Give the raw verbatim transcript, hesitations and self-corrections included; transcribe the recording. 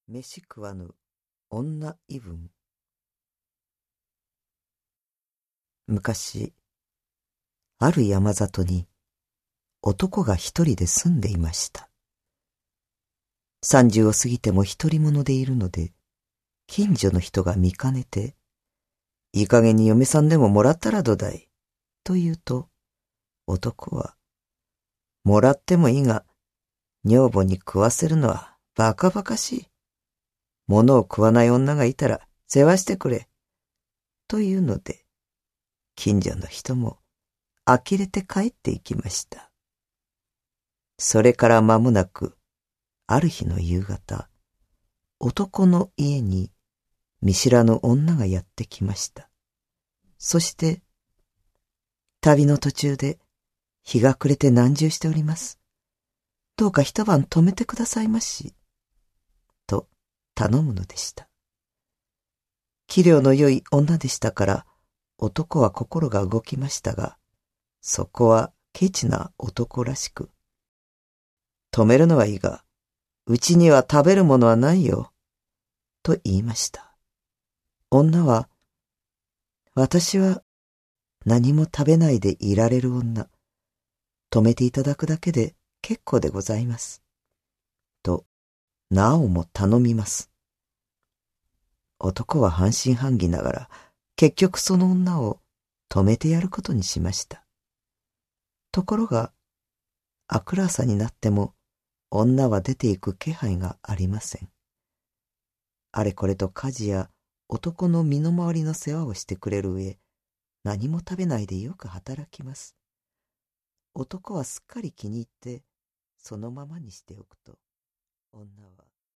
飯食わぬ女異分。昔、ある山里に男が一人で住んでいました。三十を過ぎても一人者でいるので、近所の人が見かねて、いい加減に嫁さんでももらったらどだい、と言うと、男は、もらってもいいが、女房に食わせるのはバカバカしい。物を食わない女がいたら世話してくれ。というので、近所の人も呆れて帰って行きました。それから間もなく、ある日の夕方、男の家に見知らぬ女がやってきました。そして、旅の途中で日が暮れて難渋しております。どうか一晩泊めてくださいまし。と頼むのでした。器量の良い女でしたから、男は心が動きましたが、そこはケチな男らしく、泊めるのはいいが、うちには食べるものはないよ、と言いました。女は、私は何も食べないでいられる女、泊めていただくだけで結構でございます。と、なおも頼みます。男は半信半疑ながら、結局その女を泊めてやることにしました。ところが、明くる朝になっても、女は出て行く気配がありません。あれこれと家事や男の身の回りの世話をしてくれる上、何も食べないでよく働きます。男はすっかり気に入って、そのままにしておくと、女は